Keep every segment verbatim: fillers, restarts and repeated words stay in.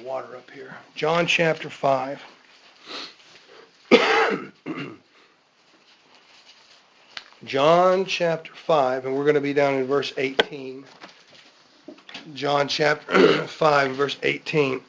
water up here. John chapter five. John chapter five, and we're going to be down in verse eighteen. John chapter five, verse eighteen.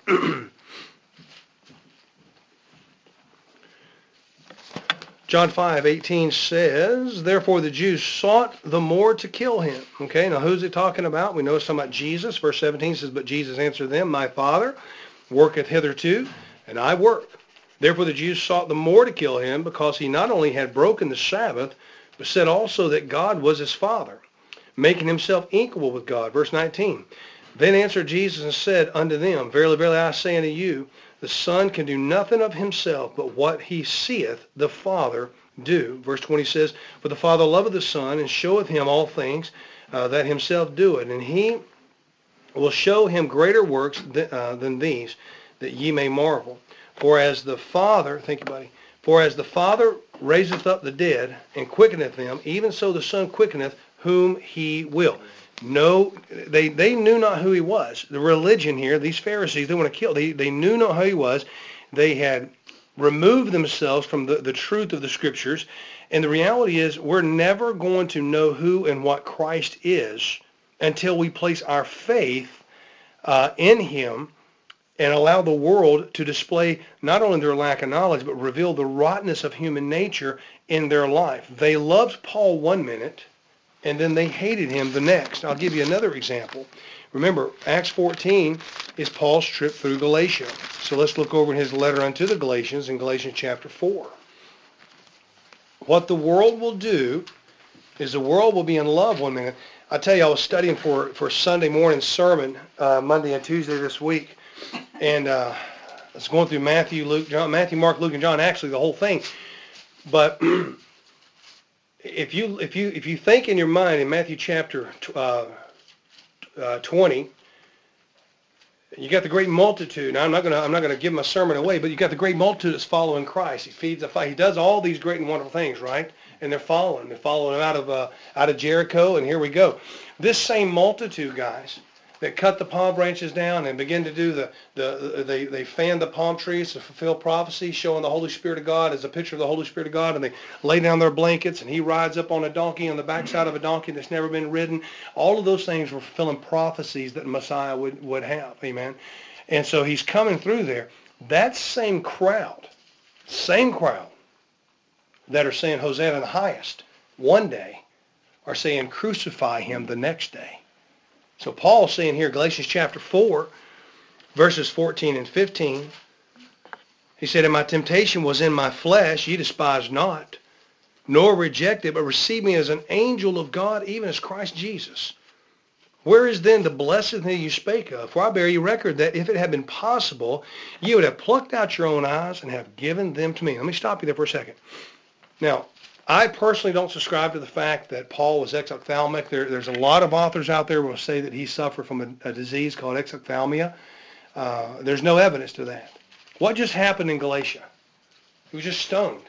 John five eighteen says, therefore the Jews sought the more to kill him. Okay, now who's it talking about? We know it's talking about Jesus. Verse seventeen says, but Jesus answered them, my Father worketh hitherto, and I work. Therefore the Jews sought the more to kill him, because he not only had broken the Sabbath, but said also that God was his Father, making himself equal with God. Verse nineteen, then answered Jesus and said unto them, verily, verily, I say unto you, the Son can do nothing of himself, but what he seeth the Father do. Verse twenty says, for the Father loveth the Son, and showeth him all things uh, that himself doeth. And he will show him greater works th- uh, than these, that ye may marvel. For as the Father, think about it, for as the Father raiseth up the dead, and quickeneth them, even so the Son quickeneth whom he will. No, they, they knew not who he was. The religion here, these Pharisees, they want to kill. They, they knew not who he was. They had removed themselves from the, the truth of the Scriptures. And the reality is we're never going to know who and what Christ is until we place our faith uh, in him and allow the world to display not only their lack of knowledge, but reveal the rottenness of human nature in their life. They loved Paul one minute, and then they hated him the next. I'll give you another example. Remember, Acts fourteen is Paul's trip through Galatia. So let's look over in his letter unto the Galatians in Galatians chapter four. What the world will do is the world will be in love one minute. I tell you, I was studying for, for Sunday morning sermon uh, Monday and Tuesday this week. And uh, I was going through Matthew, Luke, John, Matthew, Mark, Luke, and John, actually the whole thing. But If you if you if you think in your mind in Matthew chapter uh, uh, twenty, you got the great multitude. Now I'm not gonna I'm not gonna give my sermon away, but you got the great multitude that's following Christ. He feeds the fire. He does all these great and wonderful things, right? And they're following. They're following him out of uh, out of Jericho, and here we go. This same multitude, guys, that cut the palm branches down and begin to do the, the they, they fan the palm trees to fulfill prophecy, showing the Holy Spirit of God as a picture of the Holy Spirit of God, and they lay down their blankets, and he rides up on a donkey, on the backside of a donkey that's never been ridden. All of those things were fulfilling prophecies that Messiah would, would have, amen? And so he's coming through there. That same crowd, same crowd that are saying Hosanna the highest one day are saying crucify him the next day. So Paul's saying here, Galatians chapter four, verses fourteen and fifteen, he said, and my temptation was in my flesh, ye despise not, nor reject it, but receive me as an angel of God, even as Christ Jesus. Where is then the blessing that you spake of? For I bear you record that if it had been possible, ye would have plucked out your own eyes and have given them to me. Let me stop you there for a second. Now, I personally don't subscribe to the fact that Paul was exophthalmic. There, there's a lot of authors out there who will say that he suffered from a, a disease called exophthalmia. Uh, there's no evidence to that. What just happened in Galatia? He was just stoned.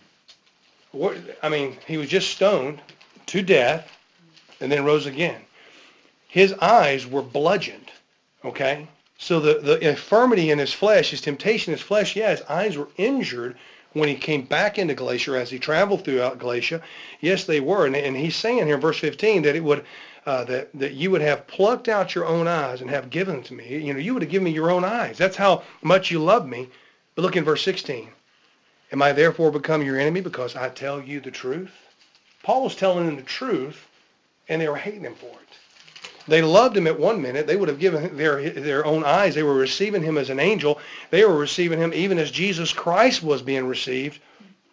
What, I mean, he was just stoned to death and then rose again. His eyes were bludgeoned, okay? So the, the infirmity in his flesh, his temptation in his flesh, yeah, his eyes were injured when he came back into Galatia, as he traveled throughout Galatia. Yes, they were. And, and he's saying here in verse fifteen that it would uh, that, that you would have plucked out your own eyes and have given them to me. You know, you would have given me your own eyes. That's how much you love me. But look in verse sixteen. Am I therefore become your enemy because I tell you the truth? Paul was telling them the truth, and they were hating him for it. They loved him at one minute. They would have given their their own eyes. They were receiving him as an angel. They were receiving him even as Jesus Christ was being received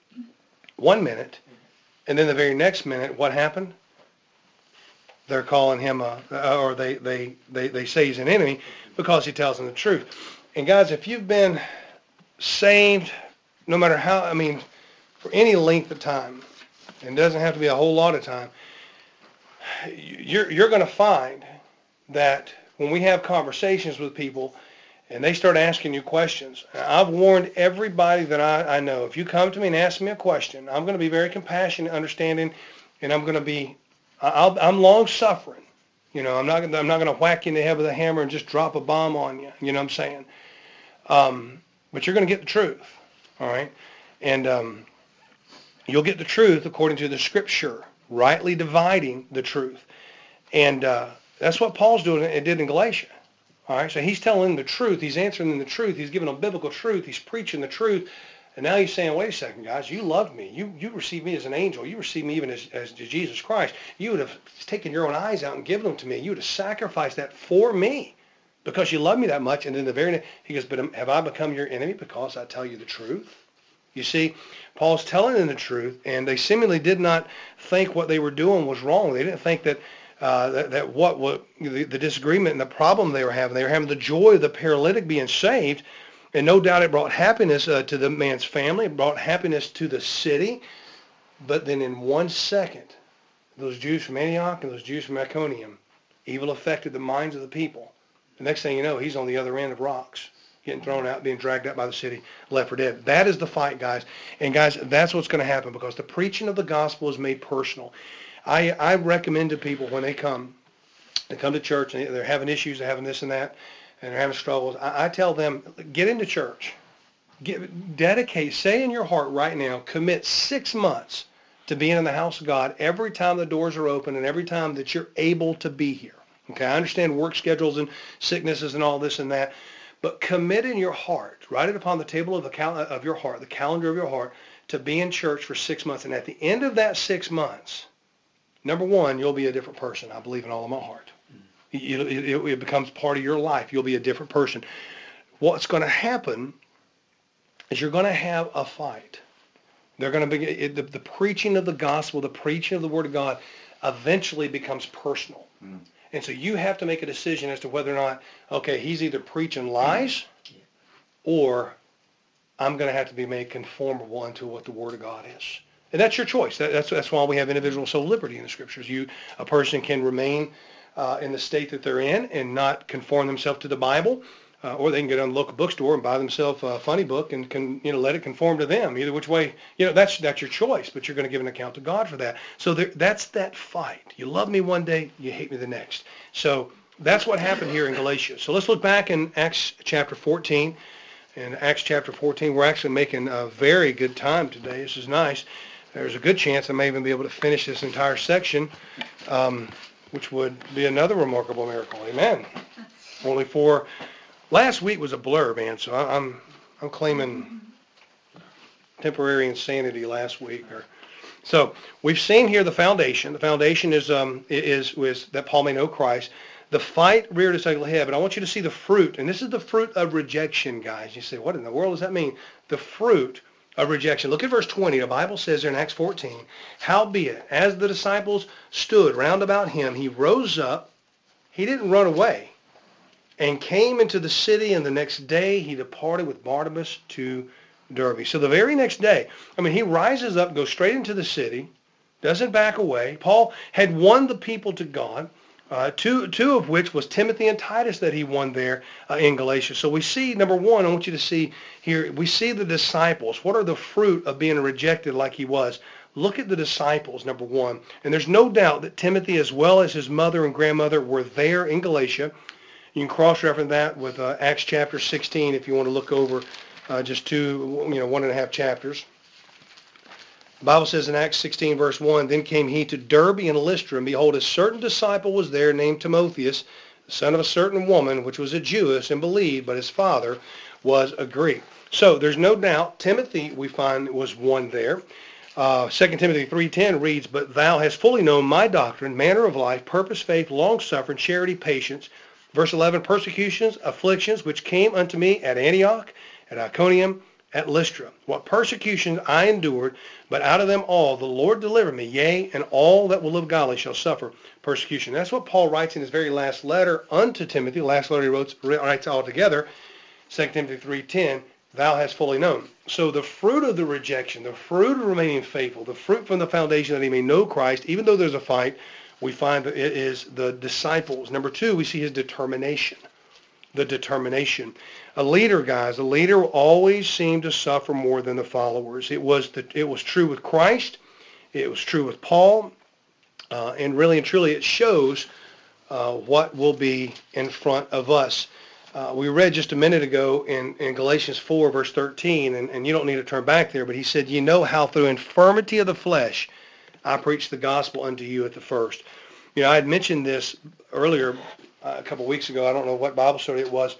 one minute. And then the very next minute, what happened? They're calling him, a, or they, they, they, they say he's an enemy because he tells them the truth. And guys, if you've been saved, no matter how, I mean, for any length of time, and it doesn't have to be a whole lot of time, you're you're going to find that when we have conversations with people and they start asking you questions, I've warned everybody that I, I know, if you come to me and ask me a question, I'm going to be very compassionate, understanding, and I'm going to be, I'll, I'm long-suffering. You know, I'm not, I'm not going to whack you in the head with a hammer and just drop a bomb on you. You know what I'm saying? Um, but you're going to get the truth, all right? And um, you'll get the truth according to the Scripture, rightly dividing the truth. And uh, that's what Paul's doing and did in Galatia. All right, so he's telling the truth. He's answering them the truth. He's giving them biblical truth. He's preaching the truth. And now he's saying, wait a second, guys, you loved me. You you received me as an angel. You received me even as, as Jesus Christ. You would have taken your own eyes out and given them to me. You would have sacrificed that for me because you love me that much. And then the very next, he goes, but have I become your enemy because I tell you the truth? You see, Paul's telling them the truth, and they seemingly did not think what they were doing was wrong. They didn't think that uh, that, that what, what the, the disagreement and the problem they were having, they were having the joy of the paralytic being saved. And no doubt it brought happiness uh, to the man's family. It brought happiness to the city. But then in one second, those Jews from Antioch and those Jews from Iconium, evil affected the minds of the people. The next thing you know, he's on the other end of rocks, getting thrown out, being dragged out by the city, left for dead. That is the fight, guys. And guys, that's what's going to happen because the preaching of the gospel is made personal. I, I recommend to people when they come, they come to church and they're having issues, they're having this and that, and they're having struggles, I, I tell them, get into church. Get, dedicate, say in your heart right now, commit six months to being in the house of God every time the doors are open and every time that you're able to be here. Okay, I understand work schedules and sicknesses and all this and that, but commit in your heart, write it upon the table of, the cal- of your heart, the calendar of your heart, to be in church for six months. And at the end of that six months, number one, you'll be a different person. I believe in all of my heart. It, it, it becomes part of your life. You'll be a different person. What's going to happen is you're going to have a fight. They're going to be it, the, the preaching of the gospel, the preaching of the word of God, eventually becomes personal. Mm. And so you have to make a decision as to whether or not, okay, he's either preaching lies, or I'm going to have to be made conformable unto what the word of God is. And that's your choice. That, that's that's why we have individual soul liberty in the scriptures. You, a person can remain Uh, in the state that they're in and not conform themselves to the Bible, uh, or they can get on the local bookstore and buy themselves a funny book and can, you know, let it conform to them. Either which way, you know, that's that's your choice, but you're going to give an account to God for that. So there, that's that fight. You love me one day, you hate me the next. So that's what happened here in Galatia. So let's look back in Acts chapter fourteen. In Acts chapter fourteen, we're actually making a very good time today. This is nice. There's a good chance I may even be able to finish this entire section. Um, which would be another remarkable miracle. Amen. Only for last week was a blur, man. So I'm I'm claiming temporary insanity last week. Or so we've seen here the foundation. The foundation is um is was that Paul may know Christ. The fight reared its ugly head, but I want you to see the fruit, and this is the fruit of rejection, guys. You say, what in the world does that mean? The fruit of rejection. Look at verse twenty. The Bible says there in Acts fourteen, howbeit, as the disciples stood round about him, he rose up. He didn't run away, and came into the city, and the next day he departed with Barnabas to Derbe. So the very next day, I mean, he rises up, goes straight into the city, doesn't back away. Paul had won the people to God. Uh, two, two of which was Timothy and Titus that he won there uh, in Galatia. So we see, number one, I want you to see here, we see the disciples. What are the fruit of being rejected like he was? Look at the disciples, number one. And there's no doubt that Timothy, as well as his mother and grandmother, were there in Galatia. You can cross-reference that with uh, Acts chapter sixteen if you want to look over uh, just two, you know, one and a half chapters. The Bible says in Acts sixteen, verse one, then came he to Derbe and Lystra, and behold, a certain disciple was there named Timotheus, the son of a certain woman, which was a Jewess, and believed, but his father was a Greek. So there's no doubt Timothy, we find, was one there. Uh, Second Timothy three ten reads, but thou hast fully known my doctrine, manner of life, purpose, faith, long-suffering, charity, patience. Verse eleven, persecutions, afflictions, which came unto me at Antioch, at Iconium, at Lystra. What persecutions I endured, but out of them all the Lord delivered me. Yea, and all that will live godly shall suffer persecution. That's what Paul writes in his very last letter unto Timothy. The last letter he wrote, writes all together, Second Timothy three ten, thou hast fully known. So the fruit of the rejection, the fruit of remaining faithful, the fruit from the foundation that he may know Christ, even though there's a fight, we find that it is the disciples. Number two, we see his determination. The determination. A leader, guys, a leader always seemed to suffer more than the followers. It was the, it was true with Christ. It was true with Paul. Uh, and really and truly it shows uh, what will be in front of us. Uh, we read just a minute ago in, in Galatians four, verse thirteen, and, and you don't need to turn back there, but he said, you know how through infirmity of the flesh I preached the gospel unto you at the first. You know, I had mentioned this earlier uh, a couple of weeks ago. I don't know what Bible study it was,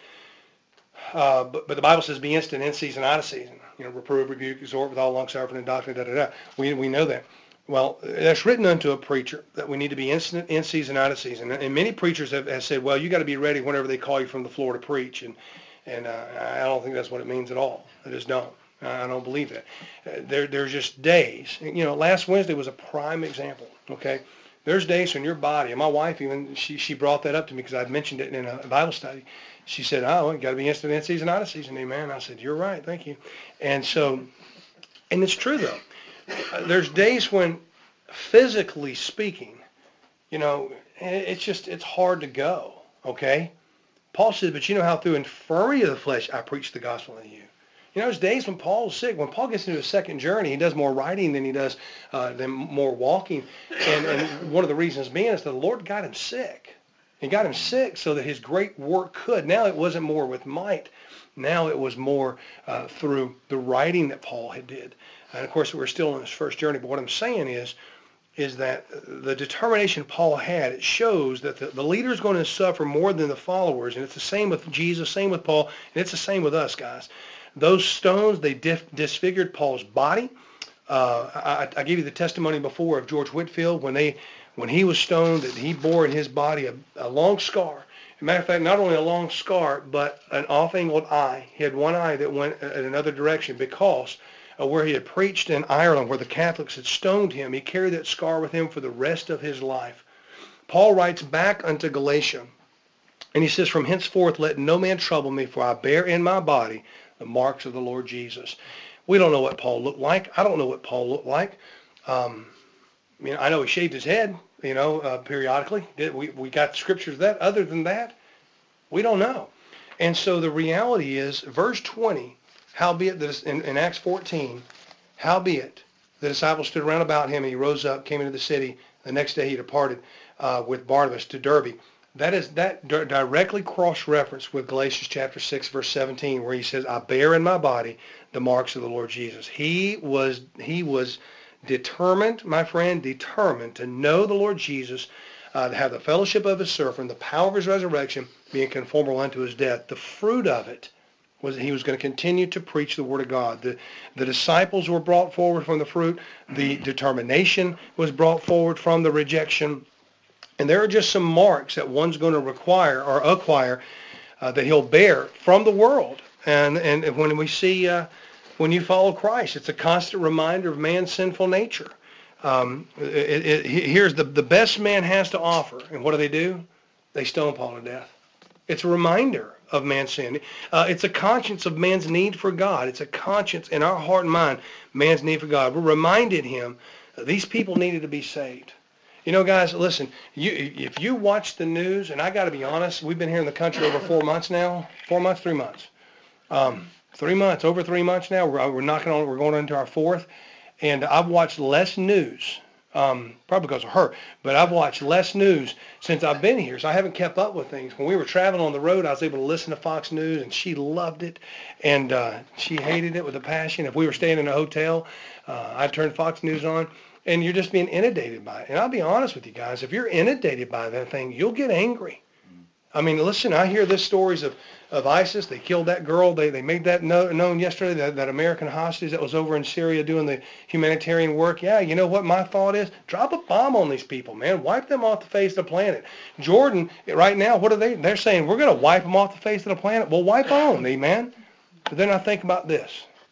uh, but, but the Bible says be instant in season, out of season. You know, reprove, rebuke, exhort with all long-suffering and doctrine, da, da, da. We, we know that. Well, that's written unto a preacher that we need to be instant in season, out of season. And many preachers have, have said, well, you got to be ready whenever they call you from the floor to preach. And and uh, I don't think that's what it means at all. I just don't. I don't believe that. Uh, there, there's just days. You know, last Wednesday was a prime example, okay? There's days when your body, and my wife even, she, she brought that up to me because I'd mentioned it in a Bible study. She said, oh, you got to be instant in season, out of season, amen. I said, you're right, thank you. And so, and it's true, though. There's days when, physically speaking, you know, it's just, it's hard to go, okay? Paul said, but you know how through infirmity of the flesh I preach the gospel unto you. You know, there's days when Paul's sick. When Paul gets into his second journey, he does more writing than he does, uh, than more walking. And, and one of the reasons being is that the Lord got him sick. He got him sick so that his great work could. Now it wasn't more with might. Now it was more uh, through the writing that Paul had did. And of course, we're still on his first journey. But what I'm saying is, is that the determination Paul had, it shows that the, the leader is going to suffer more than the followers. And it's the same with Jesus, same with Paul, and it's the same with us, guys. Those stones, they dif- disfigured Paul's body. Uh, I, I gave you the testimony before of George Whitefield when they, when he was stoned, that he bore in his body a, a long scar. As a matter of fact, not only a long scar, but an off-angled eye. He had one eye that went in another direction because of where he had preached in Ireland, where the Catholics had stoned him. He carried that scar with him for the rest of his life. Paul writes back unto Galatia, and he says, from henceforth let no man trouble me, for I bear in my body the marks of the Lord Jesus. We don't know what Paul looked like. I don't know what Paul looked like. Um, I mean, I know he shaved his head, you know, uh, periodically. Did we, we got scriptures of that. Other than that, we don't know. And so the reality is, verse twenty, howbeit, that in, in Acts fourteen, howbeit, the disciples stood around about him, and he rose up, came into the city. The next day he departed uh, with Barnabas to Derbe. That is that d- directly cross-referenced with Galatians chapter six, verse seventeen, where he says, I bear in my body the marks of the Lord Jesus. He was, he was determined, my friend, determined to know the Lord Jesus, uh, to have the fellowship of his suffering, the power of his resurrection, being conformable unto his death. The fruit of it was that he was going to continue to preach the word of God. The, the disciples were brought forward from the fruit. The determination was brought forward from the rejection. And there are just some marks that one's going to require or acquire uh, that he'll bear from the world. And and when we see, uh, when you follow Christ, it's a constant reminder of man's sinful nature. Um, it, it, here's the, the best man has to offer. And what do they do? They stone Paul to death. It's a reminder of man's sin. Uh, it's a conscience of man's need for God. It's a conscience in our heart and mind, man's need for God. We're reminded him that these people needed to be saved. You know, guys, listen, you, if you watch the news, and I got to be honest, we've been here in the country over four months now, four months, three months, um, three months, over three months now. We're, we're knocking on, we're going into our fourth, and I've watched less news, um, probably because of her, but I've watched less news since I've been here, so I haven't kept up with things. When we were traveling on the road, I was able to listen to Fox News, and she loved it, and uh, she hated it with a passion. If we were staying in a hotel, uh, I'd turn Fox News on. And you're just being inundated by it. And I'll be honest with you guys, if you're inundated by that thing, you'll get angry. I mean, listen, I hear this stories of, of ISIS. They killed that girl. They they made that know, known yesterday, that, that American hostage that was over in Syria doing the humanitarian work. Yeah, you know what my thought is? Drop a bomb on these people, man. Wipe them off the face of the planet. Jordan, right now, what are they? They're saying, we're going to wipe them off the face of the planet. Well, wipe on, amen? But then I think about this.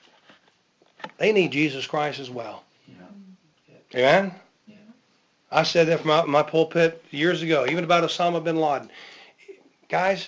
They need Jesus Christ as well. Amen? Yeah. I said that from my, my pulpit years ago, even about Osama bin Laden. Guys,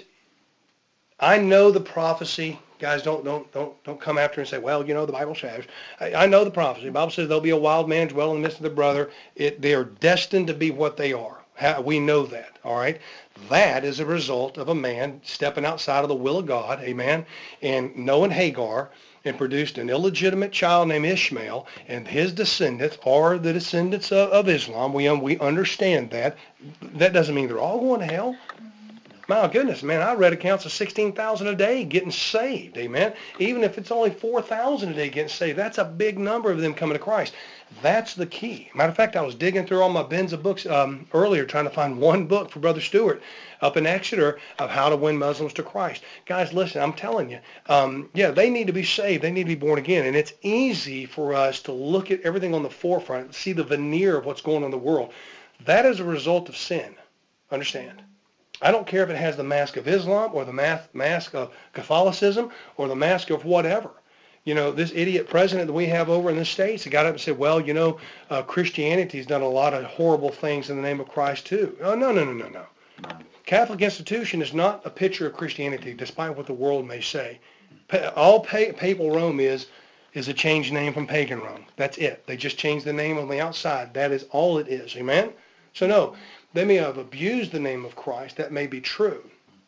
I know the prophecy. Guys, don't don't don't don't come after and say, well, you know, the Bible says. I, I know the prophecy. The Bible says there'll be a wild man dwell in the midst of their brother. It, they are destined to be what they are. How, we know that, all right? That is a result of a man stepping outside of the will of God, amen, and knowing Hagar, and produced an illegitimate child named Ishmael, and his descendants are the descendants of, of Islam. We um, we understand that. That doesn't mean they're all going to hell. My goodness, man, I read accounts of sixteen thousand a day getting saved, amen. Even if it's only four thousand a day getting saved, that's a big number of them coming to Christ. That's the key. Matter of fact, I was digging through all my bins of books um, earlier trying to find one book for Brother Stewart up in Exeter of how to win Muslims to Christ. Guys, listen, I'm telling you, um, yeah, they need to be saved. They need to be born again. And it's easy for us to look at everything on the forefront, see the veneer of what's going on in the world. That is a result of sin. Understand? I don't care if it has the mask of Islam or the mask, mask of Catholicism or the mask of whatever. You know, this idiot president that we have over in the States, he got up and said, well, you know, uh, Christianity's done a lot of horrible things in the name of Christ too. Oh, no, no, no, no, no. Catholic institution is not a picture of Christianity, despite what the world may say. Pa- all pa- papal Rome is is a changed name from pagan Rome. That's it. They just changed the name on the outside. That is all it is. Amen? So no, they may have abused the name of Christ. That may be true.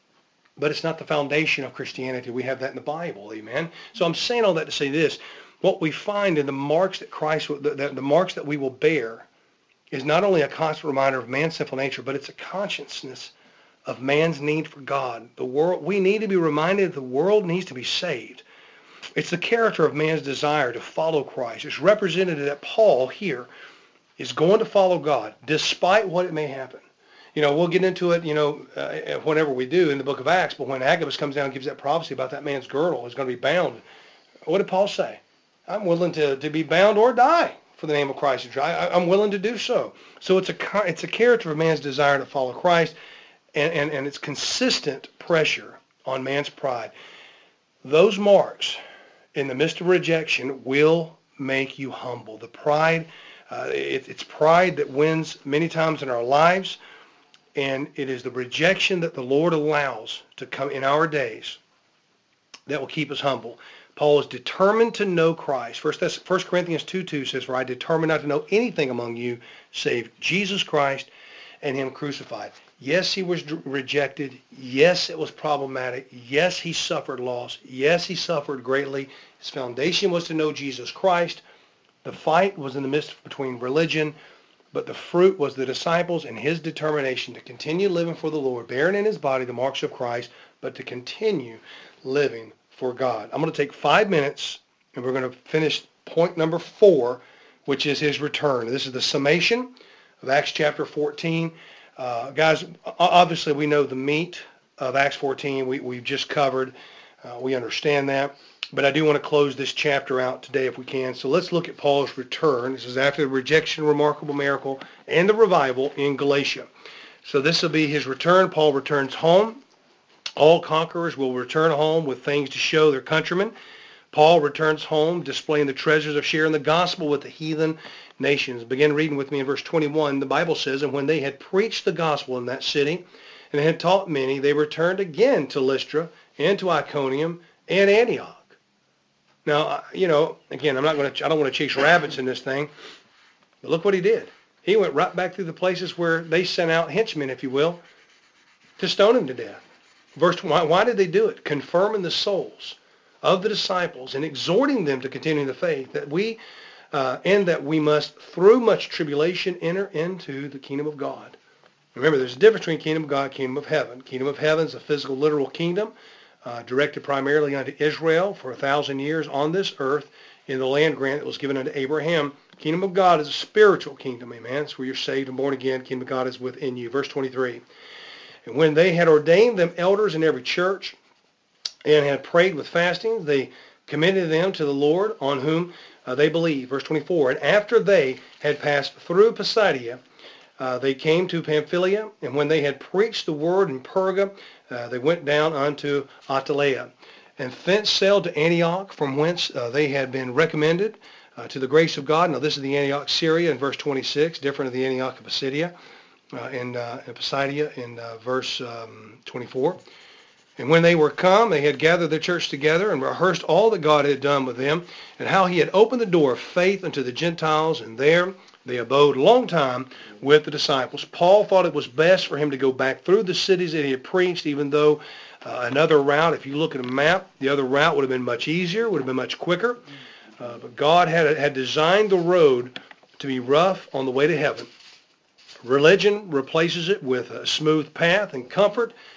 But it's not the foundation of Christianity. We have that in the Bible. Amen? So I'm saying all that to say this. What we find in the marks that Christ, the, the, the marks that we will bear is not only a constant reminder of man's sinful nature, but it's a consciousness of man's need for God. The world, we need to be reminded that the world needs to be saved. It's the character of man's desire to follow Christ. It's represented that Paul here is going to follow God despite what it may happen. You know, we'll get into it, you know, uh, whenever we do in the book of Acts, but when Agabus comes down and gives that prophecy about that man's girdle is going to be bound, what did Paul say? I'm willing to, to be bound or die for the name of Christ. I, I'm willing to do so. So it's a it's a character of man's desire to follow Christ, and, and, and it's consistent pressure on man's pride. Those marks in the midst of rejection will make you humble. The pride, uh, it, it's pride that wins many times in our lives, and it is the rejection that the Lord allows to come in our days that will keep us humble. Paul is determined to know Christ. First Corinthians two two says, for I determined not to know anything among you save Jesus Christ and him crucified. Yes, he was rejected. Yes, it was problematic. Yes, he suffered loss. Yes, he suffered greatly. His foundation was to know Jesus Christ. The fight was in the midst between religion, but the fruit was the disciples and his determination to continue living for the Lord, bearing in his body the marks of Christ, but to continue living for God. I'm going to take five minutes, and we're going to finish point number four, which is his return. This is the summation of Acts chapter fourteen. Uh, guys, obviously we know the meat of Acts fourteen. We, we've just covered. Uh, we understand that. But I do want to close this chapter out today if we can. So let's look at Paul's return. This is after the rejection, remarkable miracle, and the revival in Galatia. So this will be his return. Paul returns home. All conquerors will return home with things to show their countrymen. Paul returns home displaying the treasures of sharing the gospel with the heathen nations. Begin reading with me in verse twenty-one. The Bible says, and when they had preached the gospel in that city and had taught many, they returned again to Lystra and to Iconium and Antioch. Now, you know, again, I'm not going to, I don't want to chase rabbits in this thing, but look what he did. He went right back through the places where they sent out henchmen, if you will, to stone him to death. Verse, why, why did they do it? Confirming the souls of the disciples and exhorting them to continue the faith, that we, uh, and that we must, through much tribulation, enter into the kingdom of God. Remember, there's a difference between kingdom of God and kingdom of heaven. Kingdom of heaven is a physical, literal kingdom, uh, directed primarily unto Israel for a thousand years on this earth in the land grant that was given unto Abraham. Kingdom of God is a spiritual kingdom, amen. It's where you're saved and born again. Kingdom of God is within you. Verse twenty-three. And when they had ordained them elders in every church and had prayed with fasting, they commended them to the Lord on whom uh, they believed. Verse twenty-four. And after they had passed through Pisidia, uh, they came to Pamphylia, and when they had preached the word in Perga, uh, they went down unto Attaleia, and thence sailed to Antioch, from whence uh, they had been recommended uh, to the grace of God. Now this is the Antioch Syria in verse twenty-six, different of the Antioch of Pisidia. Uh, in, uh, in Pisidia in uh, verse um, twenty-four. And when they were come, they had gathered the church together and rehearsed all that God had done with them, and how he had opened the door of faith unto the Gentiles, and there they abode a long time with the disciples. Paul thought it was best for him to go back through the cities that he had preached, even though uh, another route, if you look at a map, the other route would have been much easier, would have been much quicker. Uh, but God had, had designed the road to be rough on the way to heaven. Religion replaces it with a smooth path and comfort.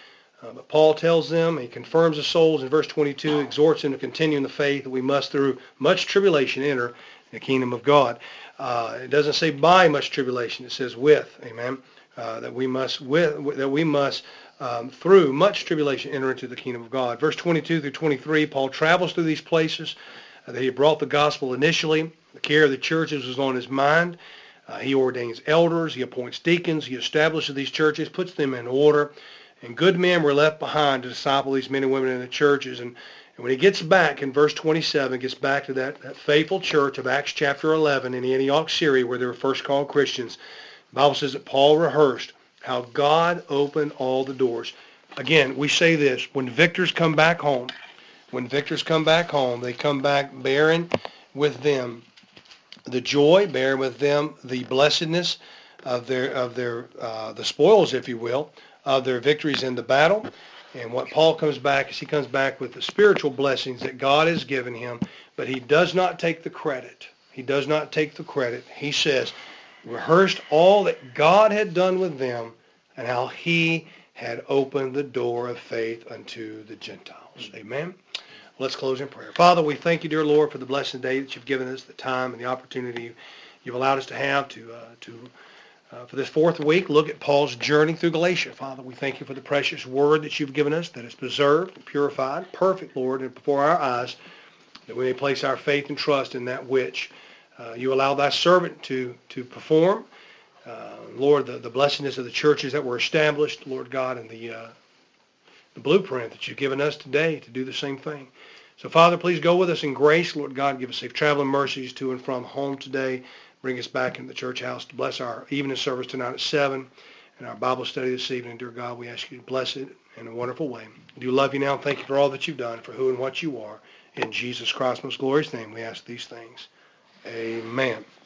Uh, but Paul tells them, he confirms the souls in verse twenty-two, exhorts them to continue in the faith that we must through much tribulation enter the kingdom of God. Uh, it doesn't say by much tribulation, it says with, amen, uh, that we must, with, that we must um, through much tribulation enter into the kingdom of God. Verse twenty-two through twenty-three, Paul travels through these places uh, that he brought the gospel initially. The care of the churches was on his mind. Uh, he ordains elders, he appoints deacons, he establishes these churches, puts them in order. And good men were left behind to disciple these men and women in the churches. And, and when he gets back in verse twenty-seven, gets back to that, that faithful church of Acts chapter eleven in Antioch, Syria, where they were first called Christians, the Bible says that Paul rehearsed how God opened all the doors. Again, we say this, when victors come back home, when victors come back home, they come back bearing with them the joy, bearing with them the blessedness of their, of their, uh, the spoils, if you will, of their victories in the battle. And what Paul comes back is he comes back with the spiritual blessings that God has given him, but he does not take the credit. He does not take the credit. He says, rehearsed all that God had done with them and how he had opened the door of faith unto the Gentiles. Amen. Let's close in prayer. Father, we thank you, dear Lord, for the blessed day that you've given us, the time and the opportunity you've allowed us to have to, uh, to Uh, for this fourth week, look at Paul's journey through Galatia. Father, we thank you for the precious word that you've given us, that is preserved, purified, perfect, Lord, and before our eyes, that we may place our faith and trust in that which uh, you allow thy servant to, to perform. Uh, Lord, the, the blessedness of the churches that were established, Lord God, and the, uh, the blueprint that you've given us today to do the same thing. So, Father, please go with us in grace. Lord God, give us safe traveling mercies to and from home today. Bring us back into the church house to bless our evening service tonight at seven and our Bible study this evening. Dear God, we ask you to bless it in a wonderful way. We do love you now and thank you for all that you've done, for who and what you are. In Jesus Christ's most glorious name, we ask these things. Amen.